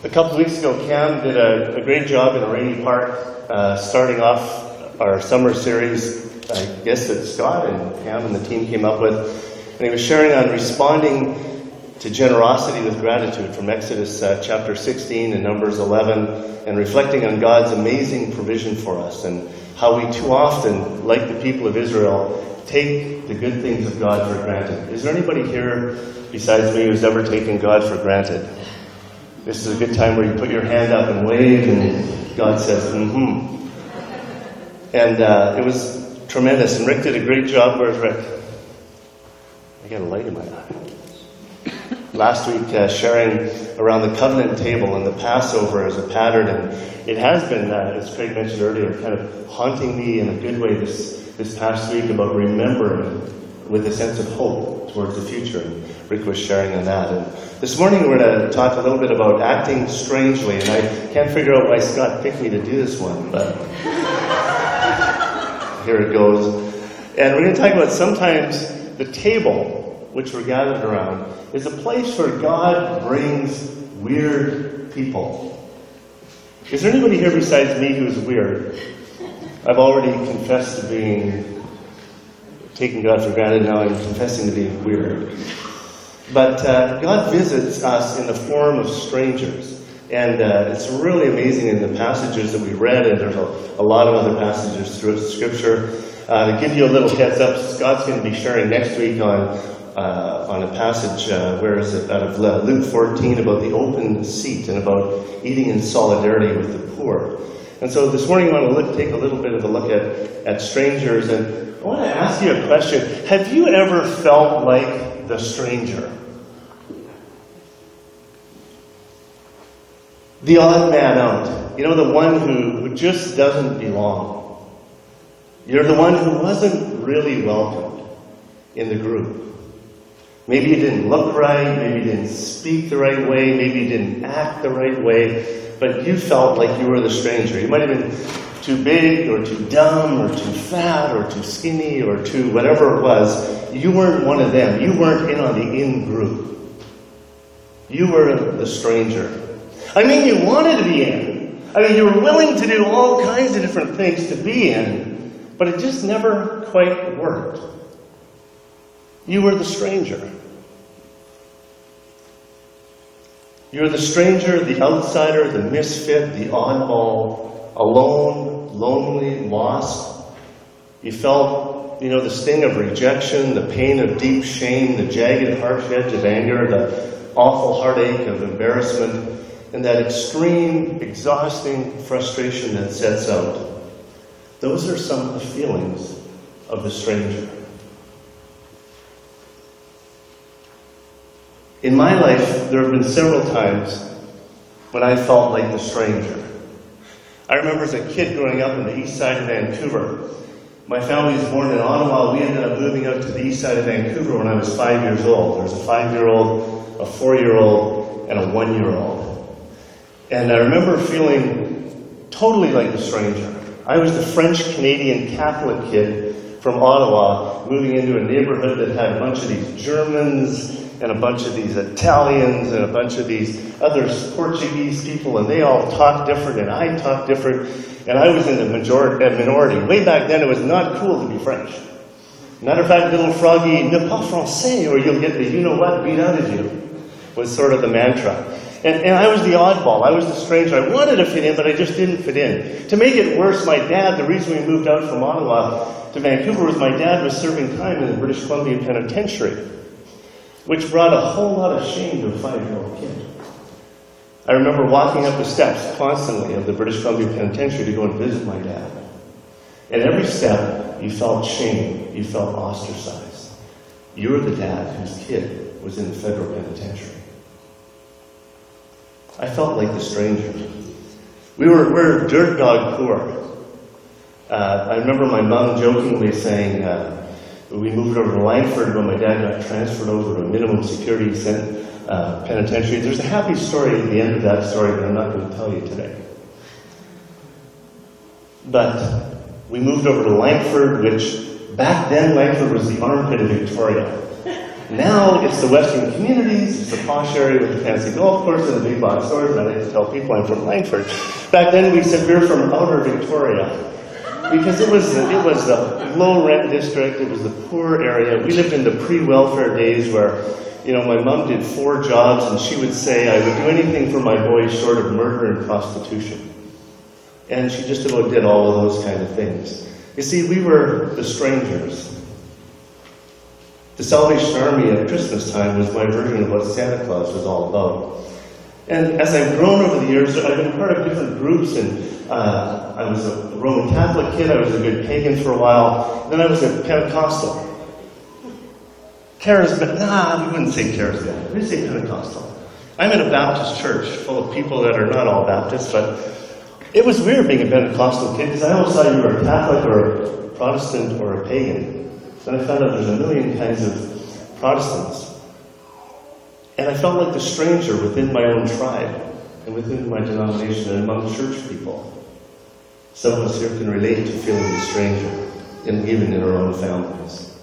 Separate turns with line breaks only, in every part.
A couple of weeks ago, Cam did a great job in Rainy Park, starting off our summer series, I guess that Scott and Cam and the team came up with. And he was sharing on responding to generosity with gratitude from Exodus chapter 16 and Numbers 11, and reflecting on God's amazing provision for us and how we too often, like the people of Israel, take the good things of God for granted. Is there anybody here besides me who's ever taken God for granted? This is a good time where you put your hand up and wave, and God says, mm-hmm. And it was tremendous. And Rick did a great job. Where's Rick? I got a light in my eye. Last week, sharing around the covenant table and the Passover as a pattern. And it has been, as Craig mentioned earlier, kind of haunting me in a good way this past week about remembering with a sense of hope towards the future. And Rick was sharing on that. And this morning we're going to talk a little bit about acting strangely. And I can't figure out why Scott picked me to do this one, but here it goes. And we're going to talk about sometimes the table, which we're gathered around, is a place where God brings weird people. Is there anybody here besides me who's weird? I've already confessed to taking God for granted. Now I'm confessing to being weird. But God visits us in the form of strangers. And it's really amazing in the passages that we read, and there's a lot of other passages throughout Scripture. To give you a little heads up, Scott's going to be sharing next week on a passage, where is it, out of Luke 14, about the open seat and about eating in solidarity with the poor. And so this morning I want to take a little bit of a look at strangers, and I want to ask you a question. Have you ever felt like the stranger? The odd man out. You know, the one who just doesn't belong. You're the one who wasn't really welcomed in the group. Maybe you didn't look right, maybe you didn't speak the right way, maybe you didn't act the right way, but you felt like you were the stranger. You might have been too big or too dumb or too fat or too skinny or too whatever it was. You weren't one of them. You weren't in on the in group. You were the stranger. I mean, you wanted to be in. I mean, you were willing to do all kinds of different things to be in, but it just never quite worked. You were the stranger. You're the stranger, the outsider, the misfit, the oddball, alone, lonely, lost. You felt, the sting of rejection, the pain of deep shame, the jagged, harsh edge of anger, the awful heartache of embarrassment, and that extreme, exhausting frustration that sets out. Those are some of the feelings of the stranger. In my life, there have been several times when I felt like the stranger. I remember as a kid growing up on the east side of Vancouver. My family was born in Ottawa. We ended up moving out to the east side of Vancouver when I was 5 years old. There was a 5-year-old, a 4-year-old, and a 1-year-old. And I remember feeling totally like the stranger. I was the French-Canadian Catholic kid from Ottawa, moving into a neighborhood that had a bunch of these Germans and a bunch of these Italians and a bunch of these other Portuguese people, and they all talked different, and I talked different, and I was in the minority. Way back then, it was not cool to be French. Matter of fact, little froggy, ne pas français, or you'll get the you-know-what beat out of you, was sort of the mantra. And I was the oddball. I was the stranger. I wanted to fit in, but I just didn't fit in. To make it worse, my dad, the reason we moved out from Ottawa to Vancouver was my dad was serving time in the British Columbia Penitentiary, which brought a whole lot of shame to a 5-year-old kid. I remember walking up the steps constantly of the British Columbia Penitentiary to go and visit my dad. And every step, you felt shame. You felt ostracized. You were the dad whose kid was in the federal penitentiary. I felt like the stranger. We're dirt dog poor. I remember my mom jokingly saying, we moved over to Langford when my dad got transferred over to a minimum security penitentiary. There's a happy story at the end of that story, but I'm not going to tell you today. But we moved over to Langford, which back then Langford was the armpit of Victoria. Now it's the Western communities, it's the posh area with the fancy golf course and the big box stores, and I like to tell people I'm from Langford. Back then we said we were from outer Victoria, because it was the low rent district, it was the poor area. We lived in the pre-welfare days where, you know, my mom did 4 jobs and she would say I would do anything for my boys short of murder and prostitution. And she just about did all of those kind of things. You see, we were the strangers. The Salvation Army at Christmas time was my version of what Santa Claus was all about. And as I've grown over the years, I've been part of different groups, and I was a Roman Catholic kid, I was a good pagan for a while, then I was a Pentecostal. We wouldn't say charismatic, we'd say Pentecostal. I'm in a Baptist church full of people that are not all Baptists, but it was weird being a Pentecostal kid, because I always thought you were a Catholic or a Protestant or a pagan. Then I found out there's a million kinds of Protestants. And I felt like the stranger within my own tribe and within my denomination and among church people. Some of us here can relate to feeling the stranger, and even in our own families.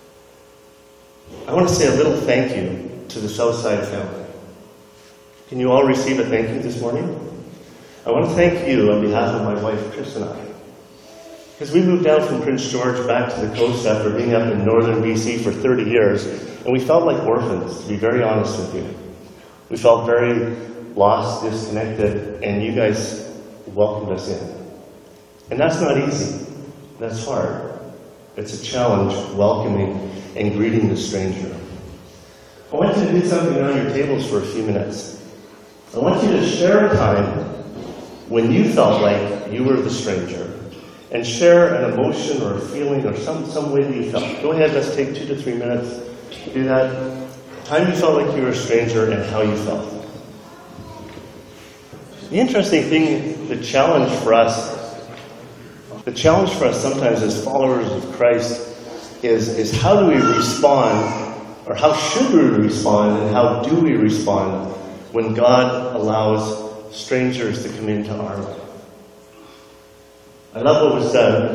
I want to say a little thank you to the Southside family. Can you all receive a thank you this morning? I want to thank you on behalf of my wife, Chris, and I. Because we moved down from Prince George back to the coast after being up in northern BC for 30 years, and we felt like orphans, to be very honest with you. We felt very lost, disconnected, and you guys welcomed us in. And that's not easy. That's hard. It's a challenge welcoming and greeting the stranger. I want you to do something around your tables for a few minutes. I want you to share a time when you felt like you were the stranger, and share an emotion or a feeling or some way that you felt. Go ahead, let's take 2 to 3 minutes to do that. The time you felt like you were a stranger and how you felt. The interesting thing, the challenge for us sometimes as followers of Christ is how do we respond, or how should we respond, and how do we respond when God allows strangers to come into our life? I love what was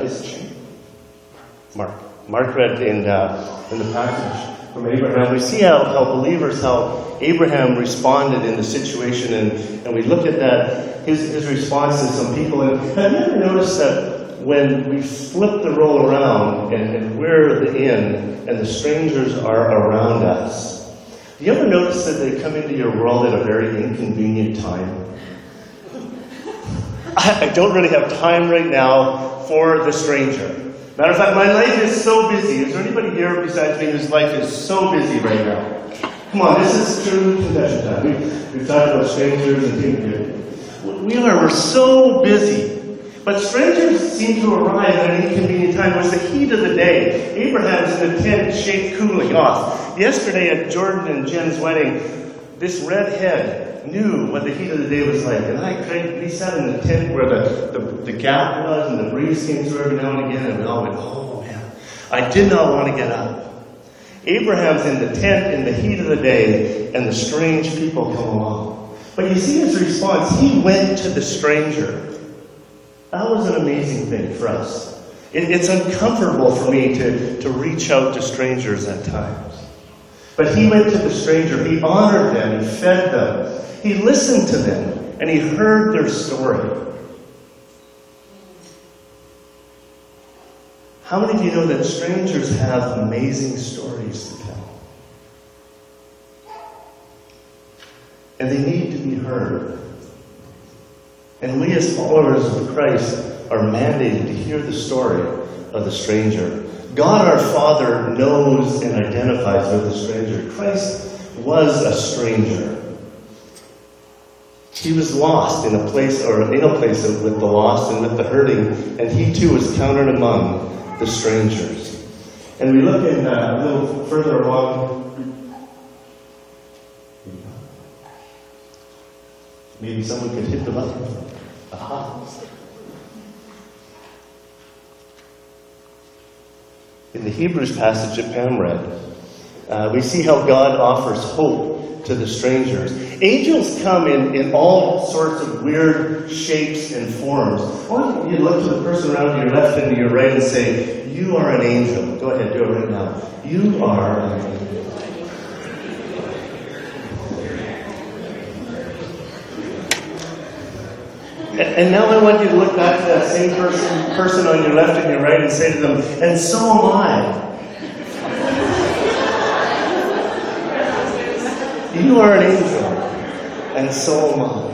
Mark read in the passage from Abraham. We see how believers, how Abraham responded in the situation, and we look at that, his response to some people. And have you ever noticed that when we flip the role around and we're the in and the strangers are around us, do you ever notice that they come into your world at a very inconvenient time? I don't really have time right now for the stranger. Matter of fact, my life is so busy. Is there anybody here besides me whose life is so busy right now? Come on, this is true confession time. We've talked about strangers and people. We're so busy. But strangers seem to arrive at an inconvenient time. It was the heat of the day. Abraham's in the tent, shade cooling off. Yesterday at Jordan and Jen's wedding, this redhead knew what the heat of the day was like. And we sat in the tent where the gap was and the breeze came through every now and again, and we all went, oh man, I did not want to get up. Abraham's in the tent in the heat of the day, and the strange people come along. But you see his response. He went to the stranger. That was an amazing thing for us. It's uncomfortable for me to reach out to strangers at times. But he went to the stranger. He honored them. He fed them. He listened to them, and he heard their story. How many of you know that strangers have amazing stories to tell? And they need to be heard. And we as followers of Christ are mandated to hear the story of the stranger. God our Father knows and identifies with the stranger. Christ was a stranger. He was lost in a place with the lost and with the hurting, and he too was counted among the strangers. And we look in a little further along. Maybe someone could hit the button. Aha. In the Hebrews passage that Pam read, we see how God offers hope to the strangers. Angels come in all sorts of weird shapes and forms. Why don't you look to the person around to your left and to your right and say, you are an angel. Go ahead, do it right now. You are an angel. And now I want you to look back to that same person on your left and your right and say to them, and so am I. You are an angel, and so am I.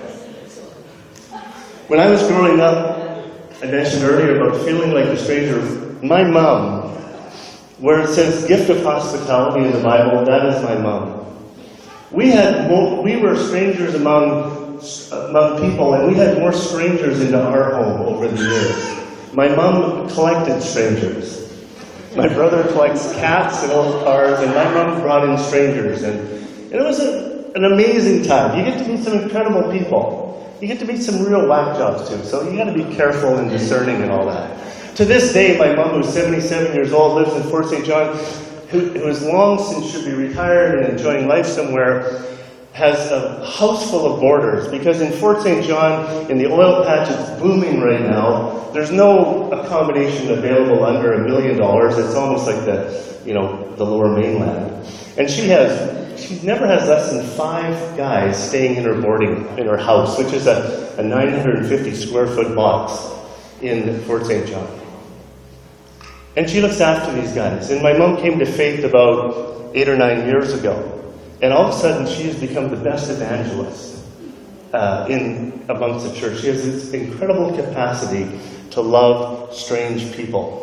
When I was growing up, I mentioned earlier about feeling like a stranger. My mom, where it says gift of hospitality in the Bible, that is my mom. We were strangers among people, and we had more strangers into our home over the years. My mom collected strangers. My brother collects cats and old cars, and my mom brought in strangers. And it was an amazing time. You get to meet some incredible people. You get to meet some real whack jobs too. So you got to be careful and discerning and all that. To this day, my mom, who's 77 years old, lives in Fort St. John, who is long since should be retired and enjoying life somewhere, has a house full of boarders. Because in Fort St. John, in the oil patch, it's booming right now. There's no accommodation available under $1 million. It's almost like the lower mainland. And she never has less than 5 guys staying in her house, which is a 950 square foot box in Fort St. John. And she looks after these guys. And my mom came to faith about 8 or 9 years ago. And all of a sudden, she has become the best evangelist amongst the church. She has this incredible capacity to love strange people.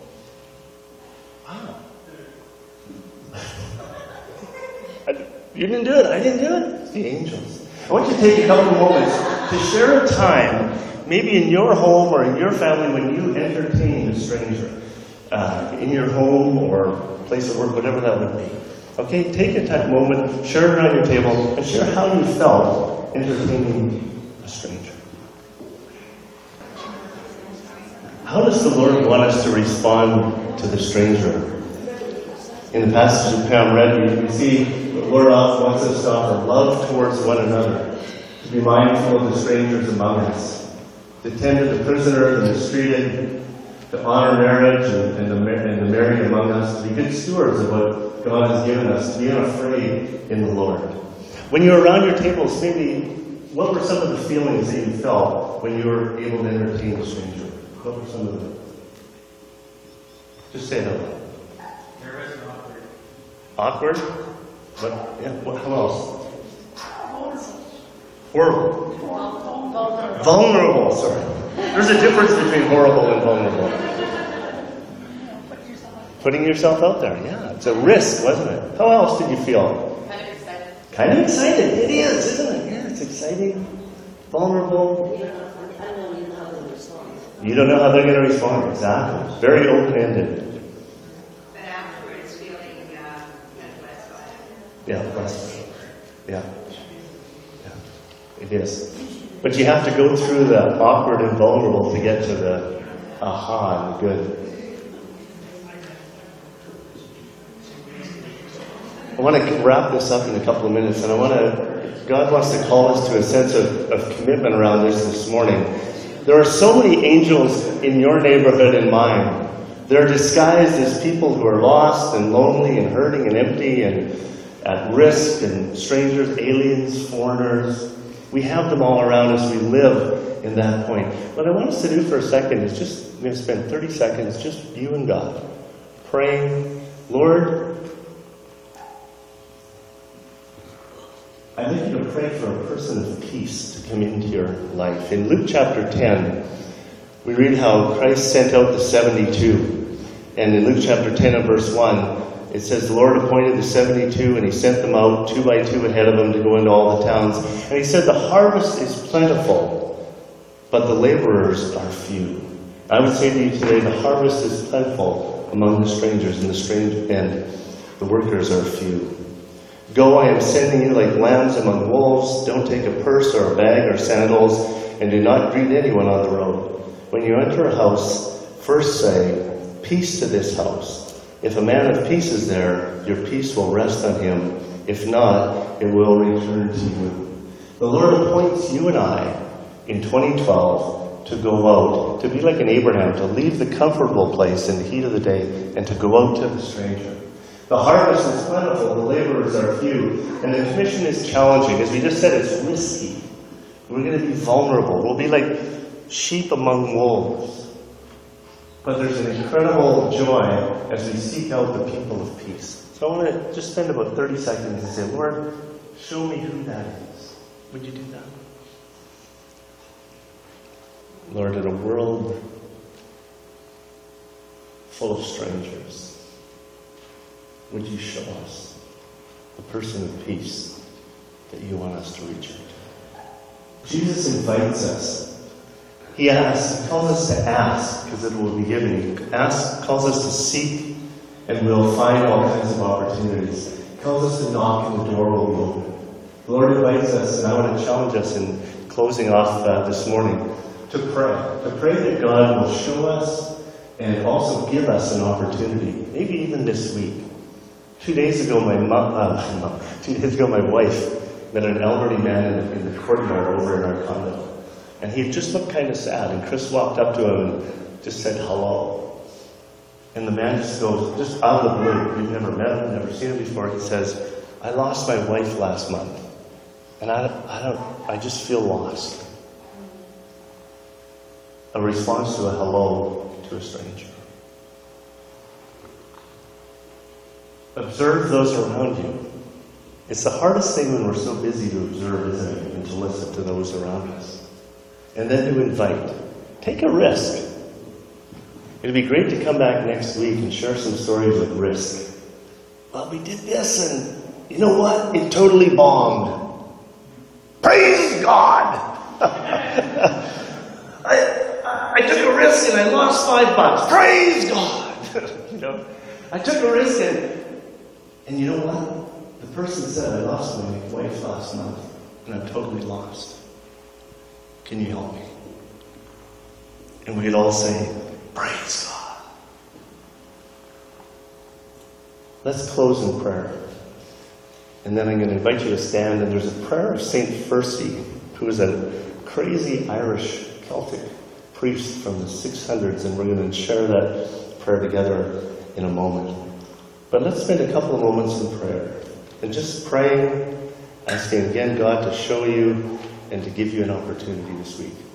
Wow. You didn't do it. I didn't do it. It's the angels. I want you to take a couple of moments to share a time, maybe in your home or in your family, when you entertain a stranger. In your home or place of work, whatever that would be. Okay, take a moment, share it around your table, and share how you felt entertaining a stranger. How does the Lord want us to respond to the stranger? In the passage that Pam read, you can see the Lord wants us to offer love towards one another, to be mindful of the strangers among us, to tend to the prisoner, the mistreated, to honor marriage and the married among us, to be good stewards of what God has given us, to be unafraid in the Lord. When you were around your tables, maybe, what were some of the feelings that you felt when you were able to entertain a stranger? What were some of them? Just say it out loud.
Nervous and awkward.
Awkward? How else? Horrible. Vulnerable, sorry. There's a difference between horrible and vulnerable. Putting yourself out there, yeah. It's a risk, wasn't it? How else did you feel?
Kind of excited.
Kind of excited. It is, isn't it? Yeah, it's exciting. Vulnerable. You don't know how they're going to respond. Exactly. Very open-ended.
But afterwards, feeling kind of blessed by it.
Yeah, blessed. Yeah. It is. But you have to go through the awkward and vulnerable to get to the aha and the good. I want to wrap this up in a couple of minutes, and God wants to call us to a sense of commitment around this morning. There are so many angels in your neighborhood and mine. They're disguised as people who are lost and lonely and hurting and empty and at risk, and strangers, aliens, foreigners. We have them all around us. We live in that point. What I want us to do for a second is we're going to spend 30 seconds, just you and God, praying, Lord, I'd like you to pray for a person of peace to come into your life. In Luke chapter 10, we read how Christ sent out the 72. And in Luke chapter 10 and verse 1, it says, the Lord appointed the 72, and he sent them out 2 by 2 ahead of them to go into all the towns. And he said, the harvest is plentiful, but the laborers are few. I would say to you today, the harvest is plentiful among the strangers, and the workers are few. Go, I am sending you like lambs among wolves. Don't take a purse or a bag or sandals, and do not greet anyone on the road. When you enter a house, first say, peace to this house. If a man of peace is there, your peace will rest on him. If not, it will return to you. The Lord appoints you and I in 2012 to go out, to be like an Abraham, to leave the comfortable place in the heat of the day, and to go out to the stranger. The harvest is plentiful, the laborers are few, and the commission is challenging. As we just said, it's risky. We're going to be vulnerable. We'll be like sheep among wolves. But there's an incredible joy as we seek out the people of peace. So I want to just spend about 30 seconds and say, Lord, show me who that is. Would you do that? Lord, in a world full of strangers, would you show us the person of peace that you want us to reach out to? Jesus invites us. He asks, he calls us to ask, because it will be given. He calls us to seek, and we'll find all kinds of opportunities. He calls us to knock, and the door will be open. The Lord invites us, and I want to challenge us in closing off this morning, to pray that God will show us and also give us an opportunity, maybe even this week. 2 days ago, my wife met an elderly man in the courtyard over in our condo. And he just looked kind of sad. And Chris walked up to him and just said, hello. And the man just goes, just out of the blue, we've never met him, never seen him before. He says, I lost my wife last month. And I just feel lost. A response to a hello to a stranger. Observe those around you. It's the hardest thing when we're so busy to observe, isn't it? And to listen to those around us. And then to invite. Take a risk. It'd be great to come back next week and share some stories of risk. Well, we did this and you know what? It totally bombed. Praise God! I took a risk and I lost $5. Praise God! You know, I took a risk and you know what? The person said, I lost my wife last month and I'm totally lost. Can you help me? And we'd all say, praise God. Let's close in prayer. And then I'm going to invite you to stand, and there's a prayer of St. Fursey, who is a crazy Irish Celtic priest from the 600s, and we're going to share that prayer together in a moment. But let's spend a couple of moments in prayer, and just praying, asking again God to show you and to give you an opportunity this week.